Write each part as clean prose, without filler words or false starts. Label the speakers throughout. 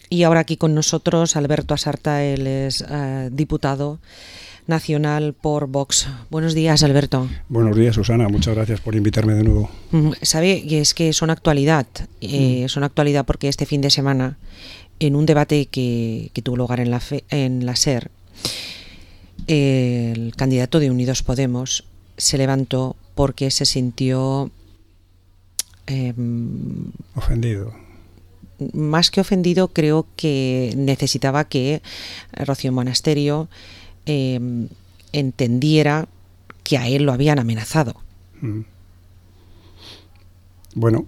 Speaker 1: Y ahora aquí con nosotros Alberto Asarta, él es diputado nacional por Vox. Buenos días, Alberto.
Speaker 2: Buenos días, Susana. Muchas gracias por invitarme de nuevo.
Speaker 1: Sabe, y es que son actualidad. Son actualidad porque este fin de semana, en un debate que tuvo lugar en la SER, el candidato de Unidos Podemos se levantó porque se sintió
Speaker 2: ofendido.
Speaker 1: Más que ofendido, creo que necesitaba que Rocío Monasterio entendiera que a él lo habían amenazado.
Speaker 2: Bueno,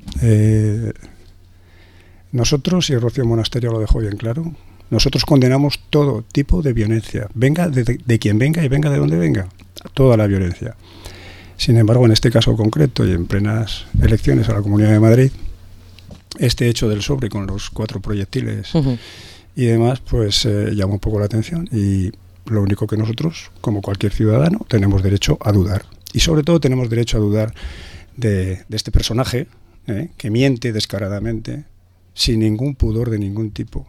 Speaker 2: nosotros, y Rocío Monasterio lo dejó bien claro, nosotros condenamos todo tipo de violencia, venga de quien venga y venga de donde venga, toda la violencia. Sin embargo, en este caso concreto y en plenas elecciones a la Comunidad de Madrid, este hecho del sobre con los 4 proyectiles y demás, pues llama un poco la atención, y lo único que nosotros, como cualquier ciudadano, tenemos derecho a dudar. Y sobre todo tenemos derecho a dudar de este personaje que miente descaradamente, sin ningún pudor de ningún tipo,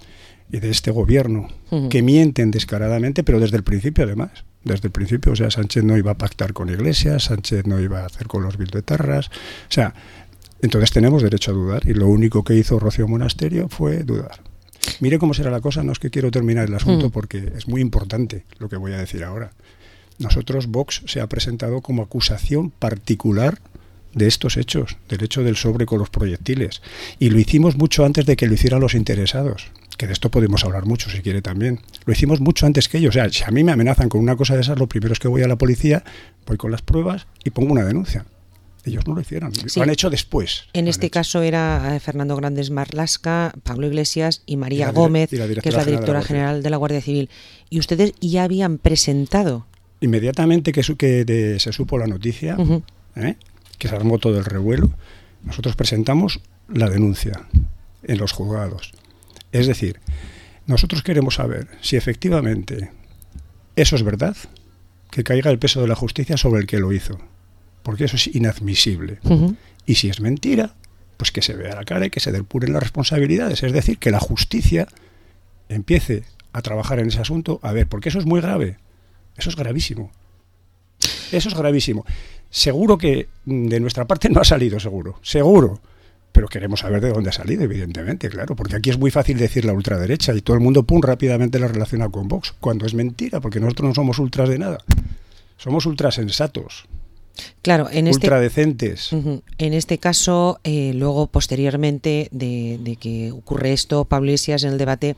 Speaker 2: y de este gobierno que mienten descaradamente, pero desde el principio además. Desde el principio, o sea, Sánchez no iba a pactar con Iglesias, Sánchez no iba a hacer con los bilduetarras, o sea, entonces tenemos derecho a dudar, y lo único que hizo Rocío Monasterio fue dudar. Mire cómo será la cosa, no es que quiero terminar el asunto porque es muy importante lo que voy a decir ahora. Nosotros, Vox, se ha presentado como acusación particular de estos hechos, del hecho del sobre con los proyectiles, y lo hicimos mucho antes de que lo hicieran los interesados, que de esto podemos hablar mucho si quiere también. Lo hicimos mucho antes que ellos. O sea, si a mí me amenazan con una cosa de esas, lo primero es que voy a la policía, voy con las pruebas y pongo una denuncia. Ellos no lo hicieron, sí. Lo han hecho después.
Speaker 1: En este caso era Fernando Grandes Marlaska, Pablo Iglesias y María Gómez, que es la directora general de la Guardia Civil. Y ustedes ya habían presentado.
Speaker 2: Inmediatamente que se supo la noticia, que se armó todo el revuelo, nosotros presentamos la denuncia en los juzgados. Es decir, nosotros queremos saber si efectivamente eso es verdad, que caiga el peso de la justicia sobre el que lo hizo, porque eso es inadmisible. Y si es mentira, pues que se vea la cara y que se depuren las responsabilidades. Es decir, que la justicia empiece a trabajar en ese asunto. A ver, porque eso es muy grave. Eso es gravísimo. Eso es gravísimo. Seguro que de nuestra parte no ha salido, seguro. Pero queremos saber de dónde ha salido, evidentemente, claro, porque aquí es muy fácil decir la ultraderecha y todo el mundo, rápidamente la relaciona con Vox, cuando es mentira, porque nosotros no somos ultras de nada. Somos ultrasensatos.
Speaker 1: Claro,
Speaker 2: ultradecentes.
Speaker 1: En este caso, luego, posteriormente de que ocurre esto, Pablo Iglesias en el debate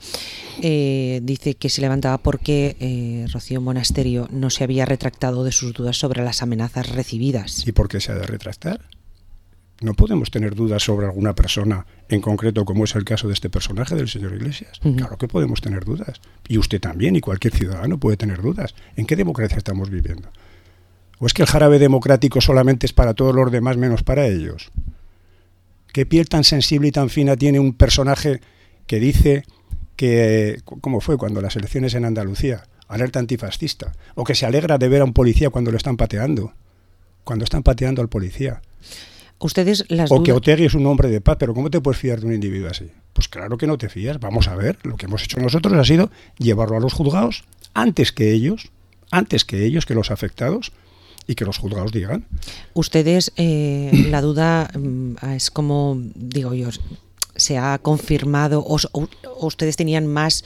Speaker 1: dice que se levantaba porque Rocío Monasterio no se había retractado de sus dudas sobre las amenazas recibidas.
Speaker 2: ¿Y por qué se ha de retractar? No podemos tener dudas sobre alguna persona en concreto, como es el caso de este personaje del señor Iglesias. Claro que podemos tener dudas. Y usted también, y cualquier ciudadano puede tener dudas. ¿En qué democracia estamos viviendo? ¿O es que el jarabe democrático solamente es para todos los demás menos para ellos? ¿Qué piel tan sensible y tan fina tiene un personaje que dice que, como fue cuando las elecciones en Andalucía, alerta antifascista, o que se alegra de ver a un policía cuando lo están pateando, al policía?
Speaker 1: Ustedes
Speaker 2: o que Otegi es un hombre de paz, pero ¿cómo te puedes fiar de un individuo así? Pues claro que no te fías. Vamos a ver, lo que hemos hecho nosotros ha sido llevarlo a los juzgados antes que ellos, que los afectados, y que los juzgados digan.
Speaker 1: Ustedes, la duda es como, digo yo, se ha confirmado, o ustedes tenían más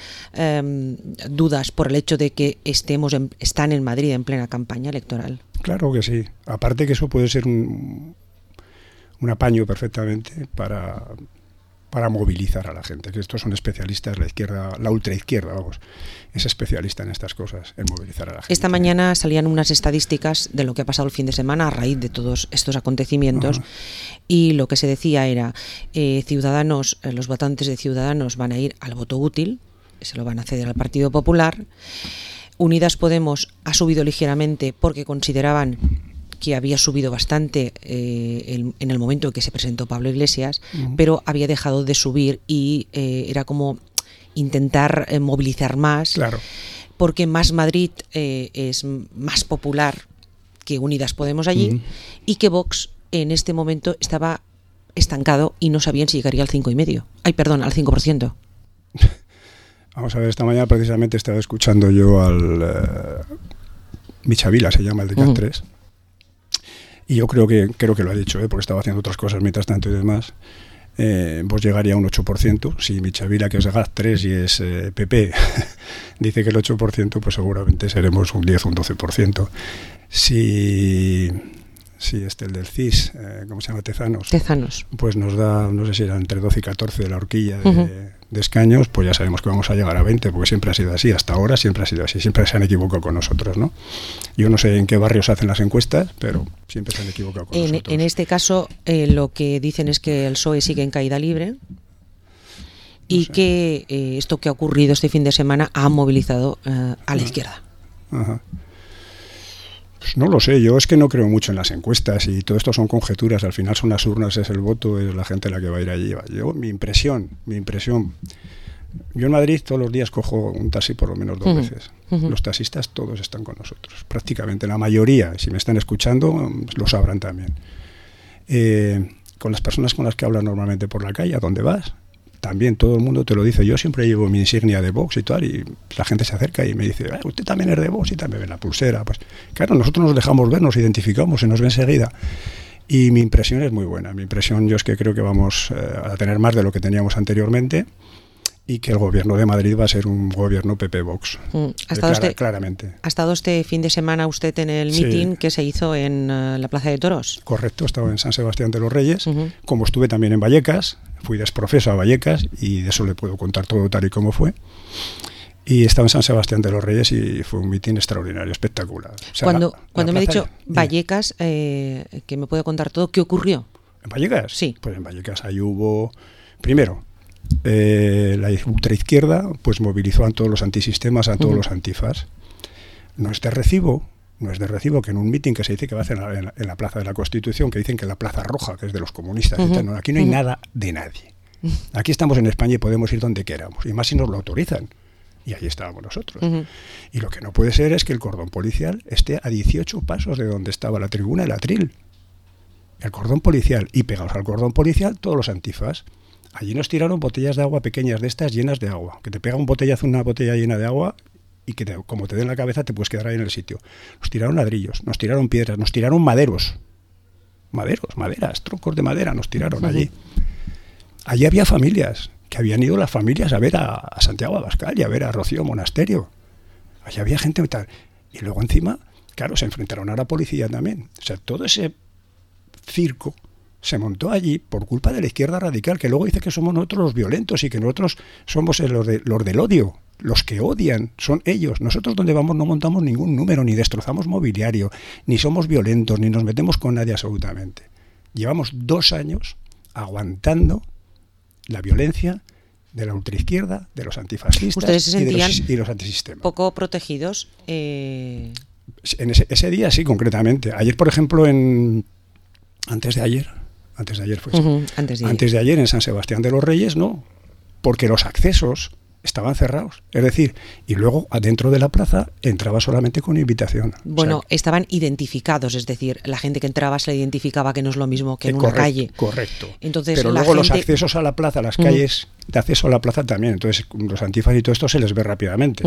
Speaker 1: dudas por el hecho de que están en Madrid en plena campaña electoral.
Speaker 2: Claro que sí. Aparte que eso puede ser un apaño perfectamente para movilizar a la gente, que estos son especialistas, la izquierda, la ultraizquierda, es especialista en estas cosas, en movilizar a la gente.
Speaker 1: Esta mañana salían unas estadísticas de lo que ha pasado el fin de semana a raíz de todos estos acontecimientos, y lo que se decía era, Ciudadanos, los votantes de Ciudadanos van a ir al voto útil, se lo van a ceder al Partido Popular. Unidas Podemos ha subido ligeramente porque consideraban que había subido bastante en el momento en que se presentó Pablo Iglesias, pero había dejado de subir y era como intentar movilizar más,
Speaker 2: claro,
Speaker 1: porque Más Madrid es más popular que Unidas Podemos allí, y que Vox en este momento estaba estancado y no sabían si llegaría al 5,5%. Ay, perdón, al 5%.
Speaker 2: Vamos a ver, esta mañana precisamente estaba escuchando yo al Michavila, se llama, el de GAT3, y yo creo que lo ha dicho, porque estaba haciendo otras cosas mientras tanto y demás. Vos llegaría a un 8%. Si Michavila, que es GAT3 y es PP, dice que el 8%, pues seguramente seremos un 10 o un 12%. Si el del CIS, ¿cómo se llama? Tezanos. Pues nos da, no sé si era entre 12 y 14 de la horquilla de escaños, pues ya sabemos que vamos a llegar a 20, porque siempre ha sido así, hasta ahora siempre ha sido así, siempre se han equivocado con nosotros, ¿no? Yo no sé en qué barrios hacen las encuestas, pero siempre se han equivocado con nosotros.
Speaker 1: En este caso, lo que dicen es que el PSOE sigue en caída libre y que esto que ha ocurrido este fin de semana ha movilizado a la izquierda.
Speaker 2: Ajá. Pues no lo sé, yo es que no creo mucho en las encuestas y todo esto son conjeturas, al final son las urnas, es el voto, es la gente la que va a ir allí. Mi impresión, yo en Madrid todos los días cojo un taxi por lo menos 2 veces. Los taxistas todos están con nosotros, prácticamente la mayoría, si me están escuchando lo sabrán también. Con las personas con las que hablas normalmente por la calle, ¿a dónde vas? También todo el mundo te lo dice. Yo siempre llevo mi insignia de Vox y tal, y la gente se acerca y me dice, usted también es de Vox, y también ve la pulsera. Pues claro, nosotros nos dejamos ver, nos identificamos, se nos ve enseguida. Y mi impresión es muy buena. Mi impresión yo es que creo que vamos a tener más de lo que teníamos anteriormente y que el gobierno de Madrid va a ser un gobierno PP-Vox. Claramente.
Speaker 1: ¿Ha estado este fin de semana usted en el mitin que se hizo en la Plaza de Toros?
Speaker 2: Correcto, estaba en San Sebastián de los Reyes, como estuve también en Vallecas, fui desprofeso a Vallecas y de eso le puedo contar todo tal y como fue. Y estaba en San Sebastián de los Reyes y fue un mitin extraordinario, espectacular. O sea,
Speaker 1: cuando me ha dicho Vallecas, que me puede contar todo, ¿qué ocurrió?
Speaker 2: ¿En Vallecas?
Speaker 1: Sí.
Speaker 2: Pues en Vallecas ahí hubo, primero, la ultraizquierda pues movilizó a todos los antisistemas, a todos los antifas. No es de recibo que en un mitin que se dice que va a hacer en la Plaza de la Constitución, que dicen que la Plaza Roja, que es de los comunistas, y tal, no, aquí no hay nada de nadie. Aquí estamos en España y podemos ir donde queramos, y más si nos lo autorizan. Y ahí estábamos nosotros. Y lo que no puede ser es que el cordón policial esté a 18 pasos de donde estaba la tribuna del Atril. El cordón policial, y pegados al cordón policial todos los antifas. Allí nos tiraron botellas de agua pequeñas de estas llenas de agua, que te pega un botellazo, una botella llena de agua, y que como te den la cabeza te puedes quedar ahí en el sitio. Nos tiraron ladrillos, nos tiraron piedras, nos tiraron maderas, troncos de madera nos tiraron allí. Allí había familias, que habían ido las familias a ver a Santiago Abascal y a ver a Rocío Monasterio. Allí había gente y tal. Y luego encima, claro, se enfrentaron a la policía también. O sea, todo ese circo se montó allí por culpa de la izquierda radical, que luego dice que somos nosotros los violentos y que nosotros somos los del odio. Los que odian son ellos. Nosotros donde vamos no montamos ningún número, ni destrozamos mobiliario, ni somos violentos, ni nos metemos con nadie absolutamente. Llevamos 2 años aguantando la violencia de la ultraizquierda, de los antifascistas.
Speaker 1: ¿Ustedes se sentían
Speaker 2: y los antisistemas
Speaker 1: poco protegidos?
Speaker 2: En ese día sí, concretamente. Ayer, por ejemplo, antes de ayer fue antes de ayer en San Sebastián de los Reyes, no, porque los accesos estaban cerrados, es decir, y luego adentro de la plaza entraba solamente con invitación.
Speaker 1: Bueno, estaban identificados, es decir, la gente que entraba se le identificaba, que no es lo mismo que en una calle.
Speaker 2: Correcto.
Speaker 1: Entonces,
Speaker 2: pero luego los accesos a la plaza, las calles de acceso a la plaza también, entonces los antifas y todo esto se les ve rápidamente.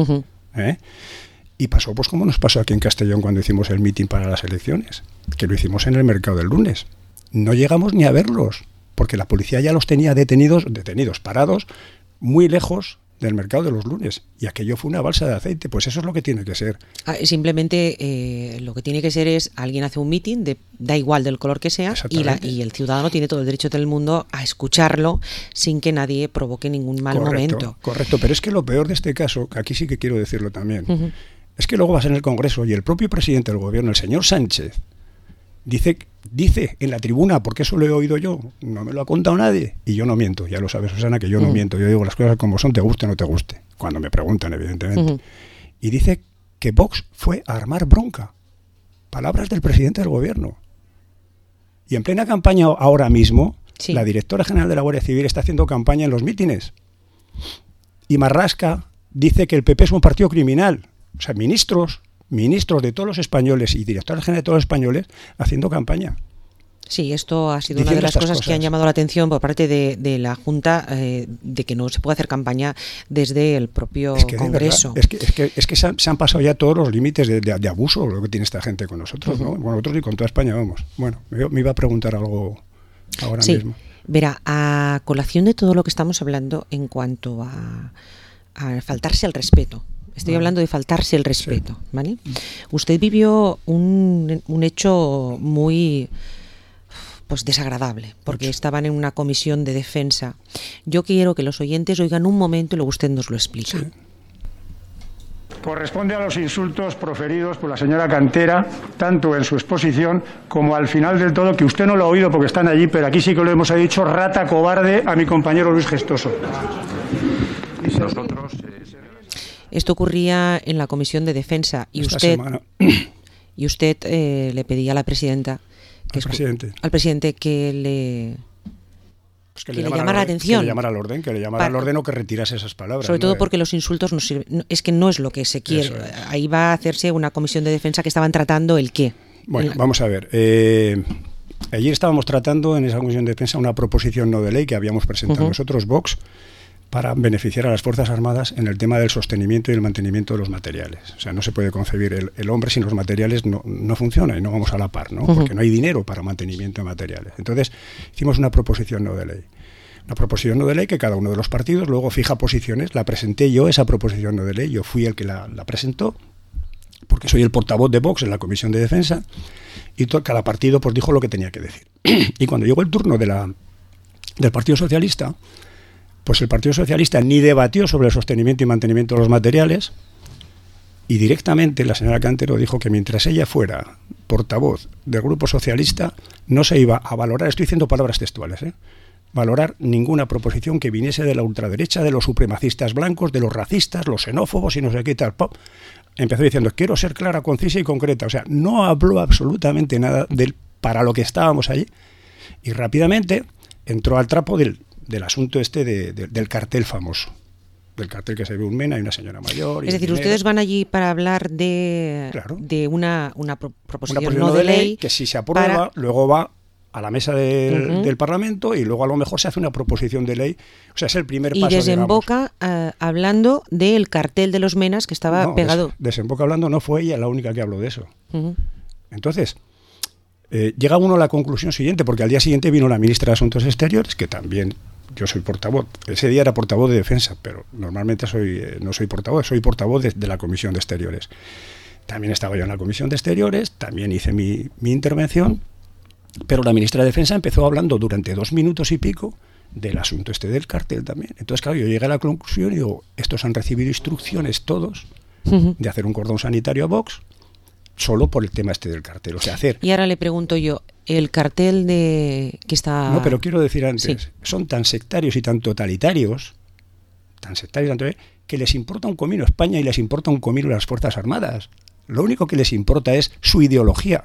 Speaker 2: Y pasó pues como nos pasó aquí en Castellón cuando hicimos el mitin para las elecciones, que lo hicimos en el mercado del lunes. No llegamos ni a verlos, porque la policía ya los tenía detenidos, parados, muy lejos del mercado de los lunes, y aquello fue una balsa de aceite. Pues eso es lo que tiene que ser.
Speaker 1: Simplemente lo que tiene que ser es, alguien hace un mitin, da igual del color que sea, y el ciudadano tiene todo el derecho del mundo a escucharlo sin que nadie provoque ningún mal momento. Correcto,
Speaker 2: pero es que lo peor de este caso, que aquí sí que quiero decirlo también, es que luego vas en el Congreso y el propio presidente del gobierno, el señor Sánchez, dice en la tribuna, porque eso lo he oído yo, no me lo ha contado nadie, y yo no miento, ya lo sabes, Susana, que yo no miento, yo digo las cosas como son, te guste o no te guste, cuando me preguntan, evidentemente. Y dice que Vox fue a armar bronca. Palabras del presidente del gobierno. Y en plena campaña ahora mismo, la directora general de la Guardia Civil está haciendo campaña en los mítines. Y Marrasca dice que el PP es un partido criminal. O sea, ministros de todos los españoles y directores generales de todos los españoles haciendo campaña.
Speaker 1: Sí, esto ha sido una de las cosas que han llamado la atención por parte de la Junta, de que no se puede hacer campaña desde el propio Congreso.
Speaker 2: Es que se han pasado ya todos los límites de abuso lo que tiene esta gente con nosotros, ¿no? Con nosotros y con toda España, vamos. Bueno, me iba a preguntar algo ahora mismo.
Speaker 1: Verá, a colación de todo lo que estamos hablando en cuanto a faltarse al respeto. Estoy hablando de faltarse el respeto, ¿vale? Usted vivió un hecho muy desagradable, porque estaban en una comisión de defensa. Yo quiero que los oyentes oigan un momento y luego usted nos lo explica.
Speaker 2: Sí.
Speaker 3: Corresponde a los insultos proferidos por la señora Cantera, tanto en su exposición como al final del todo, que usted no lo ha oído porque están allí, pero aquí sí que lo hemos dicho, rata cobarde, a mi compañero Luis Gestoso.
Speaker 1: Esto ocurría en la comisión de defensa y usted le pedía a la presidenta al presidente que le llamara la atención.
Speaker 2: Que le llamara al orden, al orden o que retirase esas palabras.
Speaker 1: Sobre todo porque los insultos no sirven, es que no es lo que se quiere. Ahí va a hacerse una comisión de defensa que estaban tratando el qué.
Speaker 2: Bueno, vamos a ver. Ayer estábamos tratando en esa comisión de defensa una proposición no de ley que habíamos presentado nosotros, Vox, para beneficiar a las Fuerzas Armadas en el tema del sostenimiento y el mantenimiento de los materiales. O sea, no se puede concebir el hombre sin los materiales, no funciona y no vamos a la par, ¿no? Porque no hay dinero para mantenimiento de materiales. Entonces, hicimos una proposición no de ley. Una proposición no de ley que cada uno de los partidos luego fija posiciones. La presenté yo, esa proposición no de ley, yo fui el que la presentó, porque soy el portavoz de Vox en la Comisión de Defensa, y cada partido pues dijo lo que tenía que decir. Y cuando llegó el turno del Partido Socialista, pues el Partido Socialista ni debatió sobre el sostenimiento y mantenimiento de los materiales, y directamente la señora Cantero dijo que mientras ella fuera portavoz del Grupo Socialista no se iba a valorar, estoy diciendo palabras textuales, valorar ninguna proposición que viniese de la ultraderecha, de los supremacistas blancos, de los racistas, los xenófobos y no sé qué tal. Empezó diciendo, quiero ser clara, concisa y concreta. O sea, no habló absolutamente nada para lo que estábamos allí, y rápidamente entró al trapo del asunto del cartel famoso, del cartel que se ve un mena y una señora mayor.
Speaker 1: Es decir, ustedes van allí para hablar de una proposición no de ley
Speaker 2: que si se aprueba, luego va a la mesa del Parlamento y luego a lo mejor se hace una proposición de ley. O sea, es el primer paso.
Speaker 1: Y desemboca hablando del cartel de los menas que estaba pegado.
Speaker 2: Desemboca hablando, no fue ella la única que habló de eso. Entonces, llega uno a la conclusión siguiente, porque al día siguiente vino la ministra de Asuntos Exteriores, que también yo soy portavoz. Ese día era portavoz de Defensa, pero normalmente no soy portavoz, soy portavoz de la Comisión de Exteriores. También estaba yo en la Comisión de Exteriores, también hice mi intervención, pero la ministra de Defensa empezó hablando durante 2 minutos y pico del asunto del cartel también. Entonces, claro, yo llegué a la conclusión y digo, estos han recibido instrucciones todos de hacer un cordón sanitario a Vox solo por el tema del cartel. O sea,
Speaker 1: Y ahora le pregunto yo, el cartel que está...
Speaker 2: No, pero quiero decir antes, son tan sectarios y tan totalitarios, que les importa un comino España y les importa un comino las Fuerzas Armadas. Lo único que les importa es su ideología.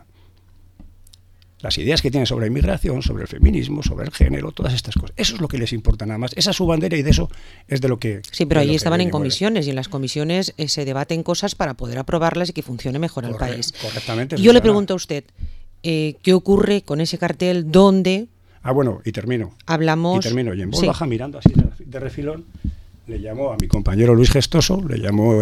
Speaker 2: Las ideas que tienen sobre la inmigración, sobre el feminismo, sobre el género, todas estas cosas. Eso es lo que les importa nada más. Esa es su bandera y de eso es de lo que...
Speaker 1: Sí, pero allí estaban en comisiones y en las comisiones se debaten cosas para poder aprobarlas y que funcione mejor el país.
Speaker 2: Correctamente.
Speaker 1: Yo le pregunto a usted, ¿qué ocurre con ese cartel donde...
Speaker 2: Bueno, y termino. Y en voz baja, mirando así de refilón, le llamó a mi compañero Luis Gestoso, le llamó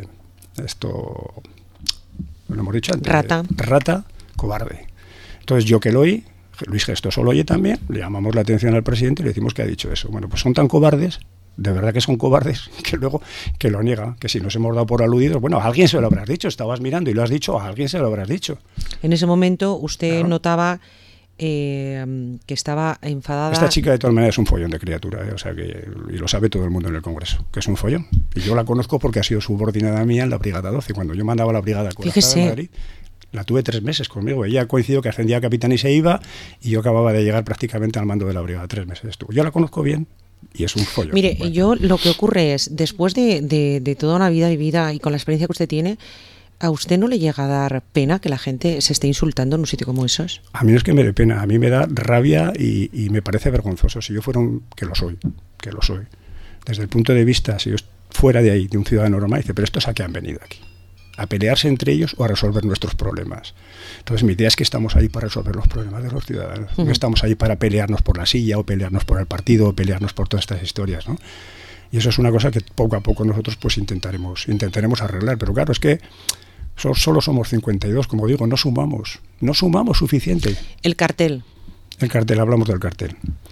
Speaker 2: lo hemos dicho antes. Rata cobarde. Entonces yo que lo oí, Luis Gestoso lo oye también, le llamamos la atención al presidente y le decimos que ha dicho eso. Bueno, pues son tan cobardes, de verdad que son cobardes, que luego que lo niega, que si nos hemos dado por aludidos, bueno, a alguien se lo habrás dicho, estabas mirando y lo has dicho, a alguien se lo habrás dicho.
Speaker 1: En ese momento usted notaba que estaba enfadada.
Speaker 2: Esta chica de todas maneras es un follón de criatura, o sea y lo sabe todo el mundo en el Congreso, que es un follón. Y yo la conozco porque ha sido subordinada mía en la Brigada 12, cuando yo mandaba la Brigada Corazada de Madrid. La tuve 3 meses conmigo. Ella coincidió que ascendía a capitán y se iba, y yo acababa de llegar prácticamente al mando de la brigada. 3 meses estuvo. Yo la conozco bien y es un follón.
Speaker 1: Mire, yo lo que ocurre es, después de toda una vida vivida y con la experiencia que usted tiene, ¿a usted no le llega a dar pena que la gente se esté insultando en un sitio como esos?
Speaker 2: A mí no es que me dé pena, a mí me da rabia y me parece vergonzoso. Si yo fuera que lo soy. Desde el punto de vista, si yo fuera de ahí, de un ciudadano normal, dice, pero estos a qué han venido aquí. a pelearse entre ellos o a resolver nuestros problemas. Entonces mi idea es que estamos ahí para resolver los problemas de los ciudadanos. No estamos ahí para pelearnos por la silla o pelearnos por el partido o pelearnos por todas estas historias, ¿no? Y eso es una cosa que poco a poco nosotros pues intentaremos arreglar. Pero claro, es que solo somos 52, como digo, no sumamos suficiente.
Speaker 1: El cartel,
Speaker 2: hablamos del cartel.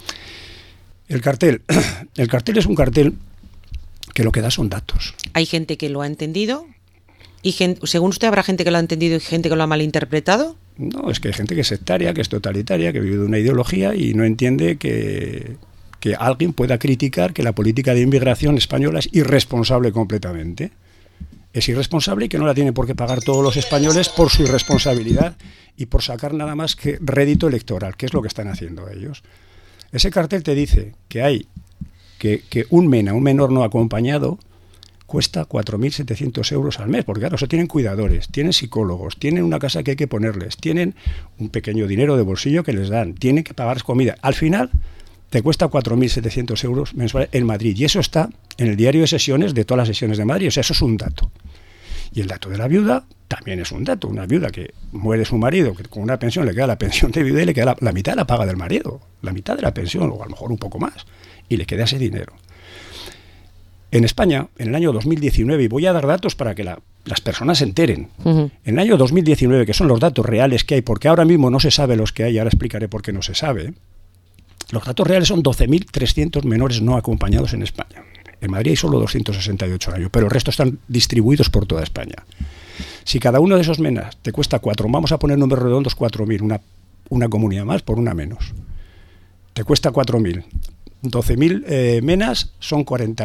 Speaker 2: El cartel es un cartel que lo que da son datos.
Speaker 1: Hay gente que lo ha entendido y según usted habrá gente que lo ha entendido y gente que lo ha malinterpretado.
Speaker 2: No, es que hay gente que es sectaria, que es totalitaria, que vive de una ideología y no entiende que alguien pueda criticar que la política de inmigración española es irresponsable completamente. Es irresponsable y que no la tienen por qué pagar todos los españoles por su irresponsabilidad y por sacar nada más que rédito electoral, que es lo que están haciendo ellos. Ese cartel te dice que hay que un menor no acompañado cuesta 4.700 euros al mes, porque claro, eso tienen cuidadores, tienen psicólogos, tienen una casa que hay que ponerles, tienen un pequeño dinero de bolsillo que les dan, tienen que pagar comida. Al final te cuesta 4.700 euros mensuales en Madrid, y eso está en el diario de sesiones de todas las sesiones de Madrid, o sea, eso es un dato. Y el dato de la viuda también es un dato. Una viuda que muere su marido, que con una pensión le queda la pensión de viuda y le queda la mitad de la paga del marido, la mitad de la pensión, o a lo mejor un poco más, y le queda ese dinero. En España, en el año 2019, y voy a dar datos para que las personas se enteren, en el año 2019, que son los datos reales que hay, porque ahora mismo no se sabe los que hay, ahora explicaré por qué no se sabe, los datos reales son 12.300 menores no acompañados en España. En Madrid hay solo 268 al año, pero el resto están distribuidos por toda España. Si cada uno de esos menas te cuesta 4, vamos a poner números redondos 4.000, una comunidad más por una menos, te cuesta 4.000. 12.000 menas son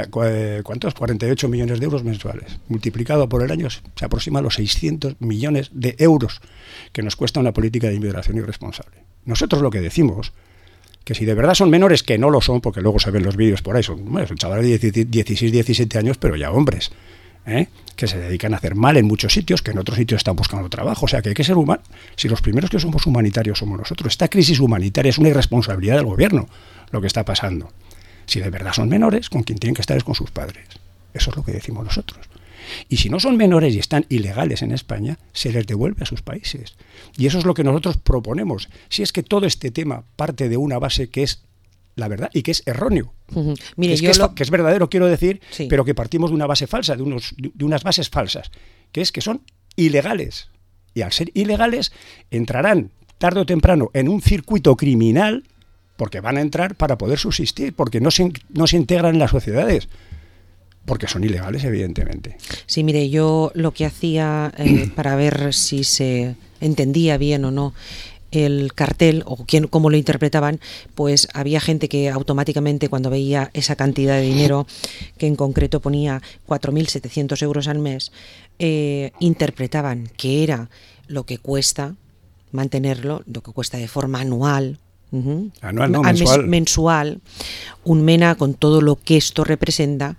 Speaker 2: 48 millones de euros mensuales. Multiplicado por el año se aproxima a los 600 millones de euros que nos cuesta una política de inmigración irresponsable. Nosotros lo que decimos, que si de verdad son menores, que no lo son, porque luego se ven los vídeos por ahí, son chavales de 16, 17 años, pero ya hombres, que se dedican a hacer mal en muchos sitios, que en otros sitios están buscando trabajo. O sea, que hay que ser humano. Si los primeros que somos humanitarios somos nosotros, esta crisis humanitaria es una irresponsabilidad del gobierno, lo que está pasando. Si de verdad son menores, con quien tienen que estar es con sus padres. Eso es lo que decimos nosotros. Y si no son menores y están ilegales en España, se les devuelve a sus países. Y eso es lo que nosotros proponemos. Si es que todo este tema parte de una base que es la verdad y que es erróneo. Mire, que es verdadero, quiero decir, sí, pero que partimos de una base falsa, de unas bases falsas, que es que son ilegales. Y al ser ilegales, entrarán tarde o temprano en un circuito criminal, porque van a entrar para poder subsistir, porque no se integran en las sociedades. Porque son ilegales, evidentemente.
Speaker 1: Sí, mire, yo lo que hacía para ver si se entendía bien o no el cartel o cómo lo interpretaban, pues había gente que automáticamente cuando veía esa cantidad de dinero, que en concreto ponía 4.700 euros al mes, interpretaban que era lo que cuesta mantenerlo, lo que cuesta de forma anual.
Speaker 2: Anual, no, mensual.
Speaker 1: Mensual, un MENA con todo lo que esto representa,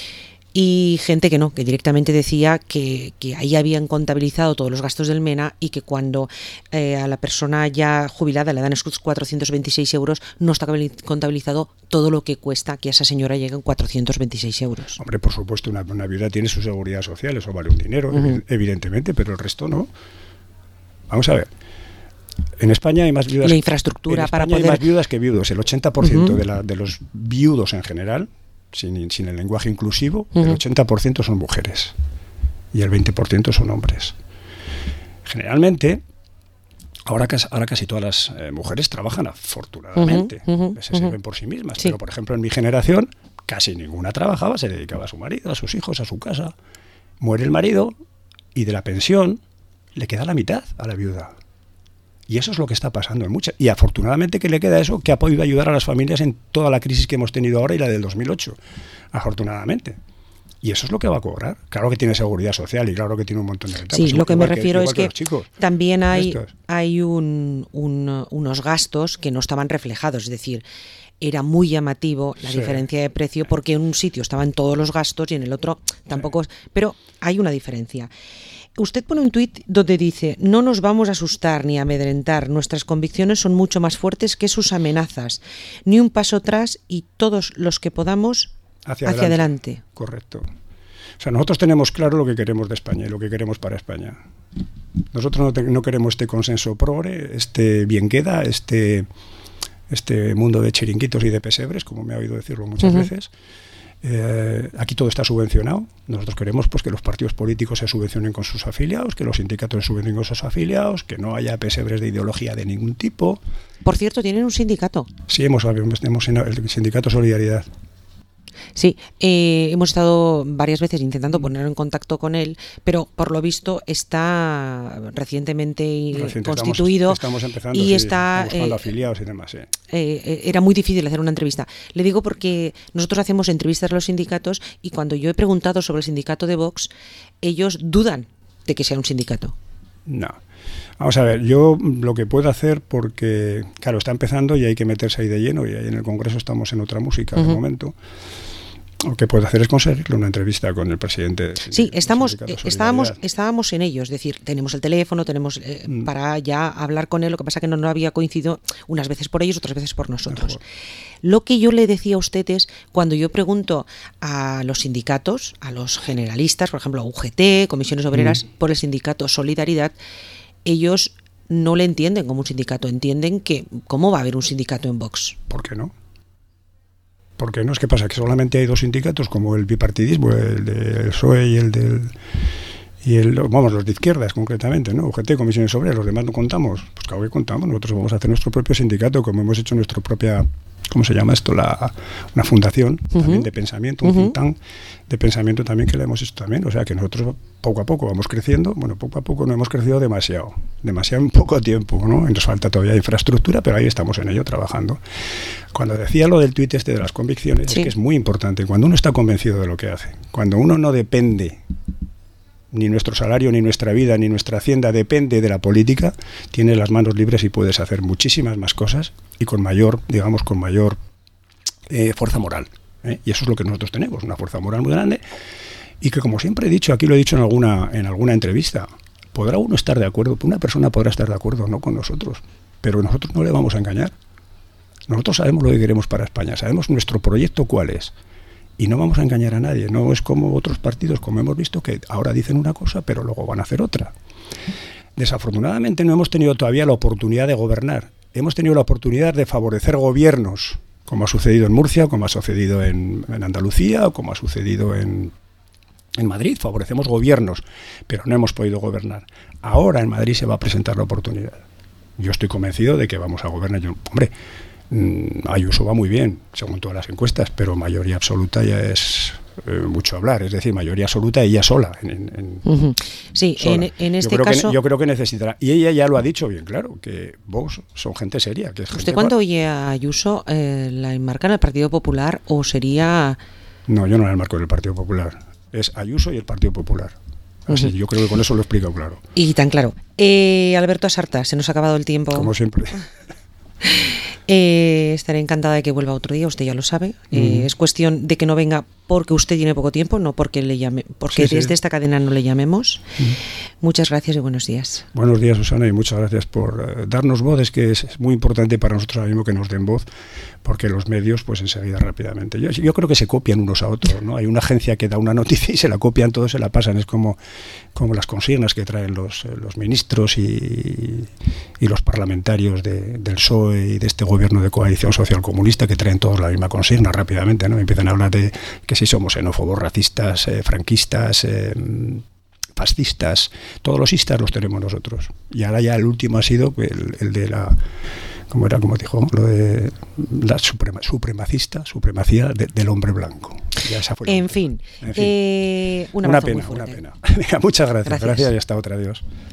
Speaker 1: y gente que no, que directamente decía que ahí habían contabilizado todos los gastos del MENA y que cuando a la persona ya jubilada le dan esos 426 euros, no está contabilizado todo lo que cuesta que a esa señora llegue en 426 euros.
Speaker 2: Hombre, por supuesto, una viuda tiene su seguridad social, eso vale un dinero, evidentemente, pero el resto no. Vamos a ver. En España hay más viudas.
Speaker 1: La infraestructura para poder.
Speaker 2: Hay más viudas que viudos. El 80% de los viudos en general, sin el lenguaje inclusivo, el 80% son mujeres y el 20% son hombres. Generalmente, ahora casi todas las mujeres trabajan afortunadamente, se sirven por sí mismas. Sí. Pero, por ejemplo, en mi generación, casi ninguna trabajaba, se dedicaba a su marido, a sus hijos, a su casa. Muere el marido y de la pensión le queda la mitad a la viuda. Y eso es lo que está pasando en muchas. Y afortunadamente que le queda eso, que ha podido ayudar a las familias en toda la crisis que hemos tenido ahora y la del 2008. Afortunadamente. Y eso es lo que va a cobrar. Claro que tiene seguridad social y claro que tiene un montón de ventajas.
Speaker 1: Sí, lo que me refiero es que también hay unos gastos que no estaban reflejados. Es decir, era muy llamativo la diferencia de precio porque en un sitio estaban todos los gastos y en el otro tampoco. Pero hay una diferencia. Usted pone un tuit donde dice: no nos vamos a asustar ni a amedrentar, nuestras convicciones son mucho más fuertes que sus amenazas, ni un paso atrás y todos los que podamos hacia adelante.
Speaker 2: Correcto. O sea, nosotros tenemos claro lo que queremos de España y lo que queremos para España. Nosotros no queremos este consenso progre, este bien queda, este mundo de chiringuitos y de pesebres, como me ha oído decirlo muchas veces. Aquí todo está subvencionado. Nosotros queremos pues que los partidos políticos se subvencionen con sus afiliados, que los sindicatos se subvencionen con sus afiliados, que no haya pesebres de ideología de ningún tipo.
Speaker 1: Por cierto, ¿tienen un sindicato?
Speaker 2: Sí, hemos en el Sindicato Solidaridad.
Speaker 1: Sí, hemos estado varias veces intentando ponernos en contacto con él, pero por lo visto está recientemente constituido
Speaker 2: estamos empezando,
Speaker 1: y está
Speaker 2: buscando afiliados y demás.
Speaker 1: Era muy difícil hacer una entrevista. Le digo porque nosotros hacemos entrevistas a los sindicatos y cuando yo he preguntado sobre el sindicato de Vox, ellos dudan de que sea un sindicato.
Speaker 2: No. Vamos a ver, yo lo que puedo hacer, porque claro, está empezando y hay que meterse ahí de lleno, y ahí en el Congreso estamos en otra música de momento. Lo que puedo hacer es conseguirle una entrevista con el presidente.
Speaker 1: Sí, estábamos en ello, es decir, tenemos el teléfono, tenemos para ya hablar con él, lo que pasa que no había coincidido unas veces por ellos, otras veces por nosotros. Lo que yo le decía a usted es, cuando yo pregunto a los sindicatos, a los generalistas, por ejemplo a UGT, Comisiones Obreras, por el sindicato Solidaridad, ellos no le entienden como un sindicato, entienden que ¿cómo va a haber un sindicato en Vox?
Speaker 2: ¿Por qué no? Porque no es que pasa que solamente hay dos sindicatos, como el bipartidismo, el del PSOE y los de izquierdas concretamente, ¿no? UGT, Comisiones Obreras, los demás no contamos. Pues claro que contamos, nosotros vamos a hacer nuestro propio sindicato, como hemos hecho nuestra propia, ¿cómo se llama esto? Una fundación también de pensamiento, un think tank de pensamiento también que le hemos hecho también. O sea que nosotros poco a poco vamos creciendo. Bueno, poco a poco no hemos crecido demasiado en poco tiempo, ¿no? Nos falta todavía infraestructura, pero ahí estamos en ello trabajando. Cuando decía lo del tuit de las convicciones, es que es muy importante. Cuando uno está convencido de lo que hace, cuando uno no depende, ni nuestro salario, ni nuestra vida, ni nuestra hacienda depende de la política, tienes las manos libres y puedes hacer muchísimas más cosas y con mayor fuerza moral. Y eso es lo que nosotros tenemos, una fuerza moral muy grande y que, como siempre he dicho, aquí lo he dicho en alguna entrevista, podrá uno estar de acuerdo, una persona podrá estar de acuerdo o no con nosotros, pero nosotros no le vamos a engañar. Nosotros sabemos lo que queremos para España, sabemos nuestro proyecto cuál es. Y no vamos a engañar a nadie, no es como otros partidos, como hemos visto, que ahora dicen una cosa, pero luego van a hacer otra. Desafortunadamente no hemos tenido todavía la oportunidad de gobernar. Hemos tenido la oportunidad de favorecer gobiernos, como ha sucedido en Murcia, como ha sucedido en Andalucía, o como ha sucedido en Madrid. Favorecemos gobiernos, pero no hemos podido gobernar. Ahora en Madrid se va a presentar la oportunidad. Yo estoy convencido de que vamos a gobernar. Ayuso va muy bien, según todas las encuestas, pero mayoría absoluta ya es mucho hablar, es decir, mayoría absoluta ella sola.
Speaker 1: Sí,
Speaker 2: sola.
Speaker 1: En este caso...
Speaker 2: Yo creo que necesitará, y ella ya lo ha dicho bien claro, que Vox son gente seria. Que es gente
Speaker 1: ¿Usted cuando oye a Ayuso la enmarca en el Partido Popular o sería...?
Speaker 2: No, yo no la enmarco en el Partido Popular, es Ayuso y el Partido Popular. Así, yo creo que con eso lo he explicado claro.
Speaker 1: Y tan claro. Alberto Asarta, se nos ha acabado el tiempo.
Speaker 2: Como siempre.
Speaker 1: Estaré encantada de que vuelva otro día, usted ya lo sabe. Es cuestión de que no venga porque usted tiene poco tiempo, no porque le llame, porque desde esta cadena no le llamemos. Muchas gracias y buenos días.
Speaker 2: Buenos días, Susana, y muchas gracias por darnos voz. Es que es muy importante para nosotros ahora mismo que nos den voz, porque los medios, pues enseguida, rápidamente. Yo creo que se copian unos a otros, ¿no? Hay una agencia que da una noticia y se la copian todos, se la pasan. Es como las consignas que traen los ministros y los parlamentarios del PSOE y de este gobierno de coalición social comunista, que traen todos la misma consigna rápidamente, ¿no? Empiezan a hablar de que si somos xenófobos, racistas, franquistas, fascistas, todos los istas los tenemos nosotros. Y ahora ya el último ha sido el de la... ¿Cómo era? Como dijo, lo de la supremacía del hombre blanco. Ya esa fue
Speaker 1: en fin,
Speaker 2: una pena. Venga, muchas gracias y hasta otra, adiós.